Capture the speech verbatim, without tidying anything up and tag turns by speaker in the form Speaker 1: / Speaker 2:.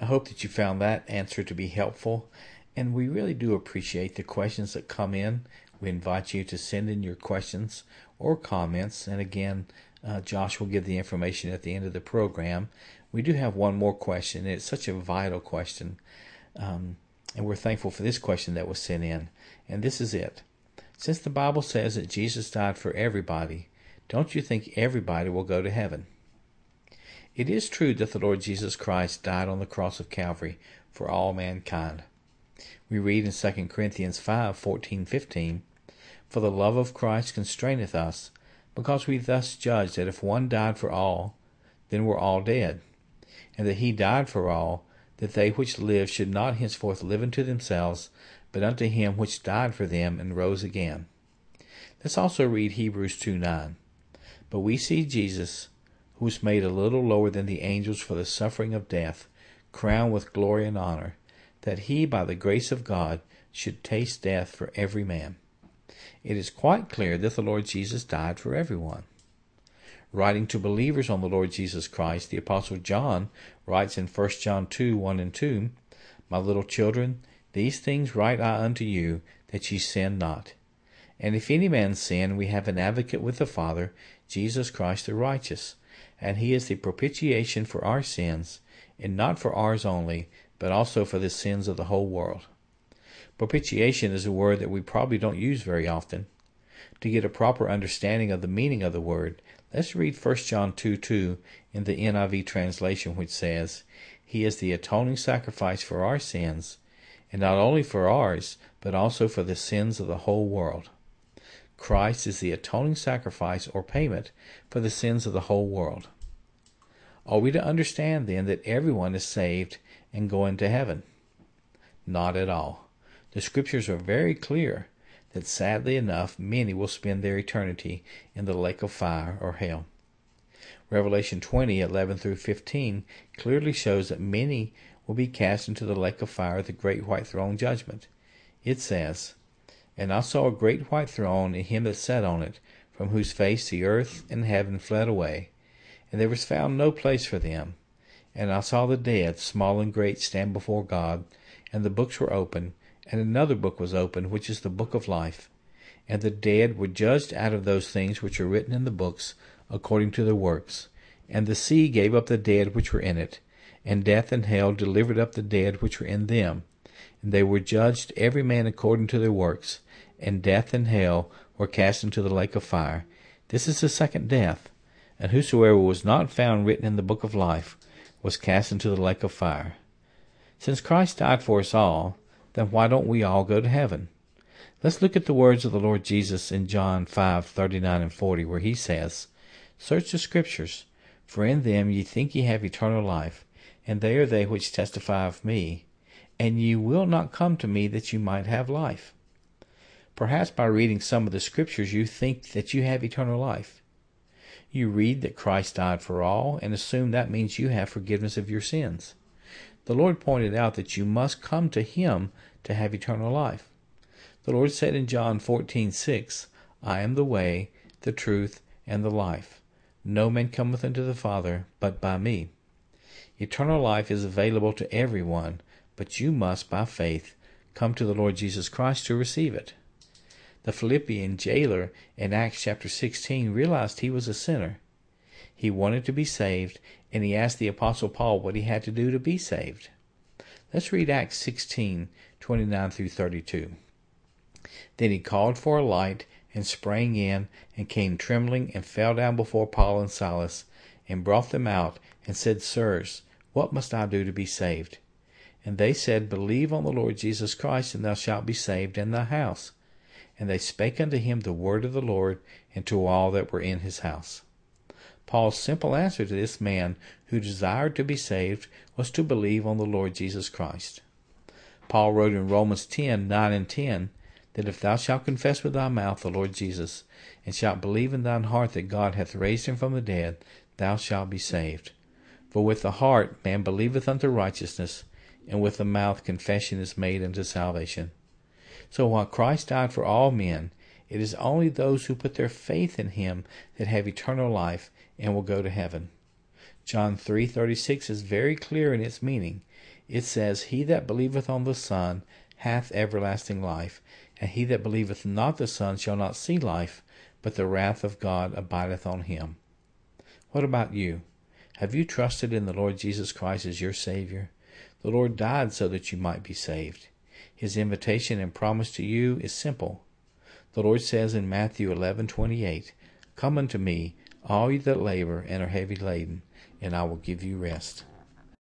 Speaker 1: I hope that you found that answer to be helpful, and we really do appreciate the questions that come in. We invite you to send in your questions or comments, and again, uh, Josh will give the information at the end of the program. We do have one more question. It's such a vital question, um, and we're thankful for this question that was sent in, and this is it. Since the Bible says that Jesus died for everybody, don't you think everybody will go to heaven? It is true that the Lord Jesus Christ died on the cross of Calvary for all mankind. We read in Second Corinthians five, fourteen, fifteen, "For the love of Christ constraineth us, because we thus judge that if one died for all, then we're all dead, and that he died for all, that they which live should not henceforth live unto themselves, but unto him which died for them and rose again." Let's also read Hebrews two nine. "But we see Jesus, who was made a little lower than the angels for the suffering of death, crowned with glory and honor, that he, by the grace of God, should taste death for every man." It is quite clear that the Lord Jesus died for everyone. Writing to believers on the Lord Jesus Christ, the Apostle John writes in First John two, one and two, "My little children, these things write I unto you, that ye sin not. And if any man sin, we have an advocate with the Father, Jesus Christ the righteous. And he is the propitiation for our sins, and not for ours only, but also for the sins of the whole world." Propitiation is a word that we probably don't use very often. To get a proper understanding of the meaning of the word, let's read First John two two in the N I V translation, which says, "He is the atoning sacrifice for our sins, and not only for ours, but also for the sins of the whole world." Christ is the atoning sacrifice or payment for the sins of the whole world. Are we to understand then that everyone is saved and going to heaven? Not at all. The scriptures are very clear that sadly enough many will spend their eternity in the lake of fire or hell. Revelation twenty, eleven through fifteen clearly shows that many will be cast into the lake of fire, the great white throne judgment. It says, "And I saw a great white throne, and him that sat on it, from whose face the earth and heaven fled away, and there was found no place for them. And I saw the dead, small and great, stand before God, and the books were opened, and another book was opened, which is the book of life. And the dead were judged out of those things which are written in the books, according to their works. And the sea gave up the dead which were in it, and death and hell delivered up the dead which were in them. And they were judged every man according to their works, and death and hell were cast into the lake of fire. This is the second death. And whosoever was not found written in the book of life was cast into the lake of fire." Since Christ died for us all, then why don't we all go to heaven? Let's look at the words of the Lord Jesus in John five, thirty-nine and forty, where he says, "Search the scriptures, for in them ye think ye have eternal life, and they are they which testify of me. And ye will not come to me that you might have life." Perhaps by reading some of the scriptures you think that you have eternal life. You read that Christ died for all and assume that means you have forgiveness of your sins. The Lord pointed out that you must come to him to have eternal life. The Lord said in John fourteen six, "I am the way, the truth, and the life. No man cometh unto the Father but by me." Eternal life is available to everyone, but you must, by faith, come to the Lord Jesus Christ to receive it. The Philippian jailer in Acts chapter sixteen realized he was a sinner. He wanted to be saved, and he asked the Apostle Paul what he had to do to be saved. Let's read Acts sixteen, twenty-nine through thirty-two. "Then he called for a light, and sprang in, and came trembling, and fell down before Paul and Silas, and brought them out, and said, Sirs, what must I do to be saved? And they said, Believe on the Lord Jesus Christ, and thou shalt be saved in thy house. And they spake unto him the word of the Lord, and to all that were in his house." Paul's simple answer to this man who desired to be saved was to believe on the Lord Jesus Christ. Paul wrote in Romans ten, nine and ten, that if thou shalt confess with thy mouth the Lord Jesus, and shalt believe in thine heart that God hath raised him from the dead, thou shalt be saved. For with the heart man believeth unto righteousness, and with the mouth confession is made unto salvation. So while Christ died for all men, it is only those who put their faith in him that have eternal life and will go to heaven. John three thirty-six is very clear in its meaning. It says, He that believeth on the Son hath everlasting life, and he that believeth not the Son shall not see life, but the wrath of God abideth on him. What about you? Have you trusted in the Lord Jesus Christ as your Savior? The Lord died so that you might be saved. His invitation and promise to you is simple. The Lord says in Matthew eleven twenty-eight, Come unto me, all ye that labor and are heavy laden, and I will give you rest.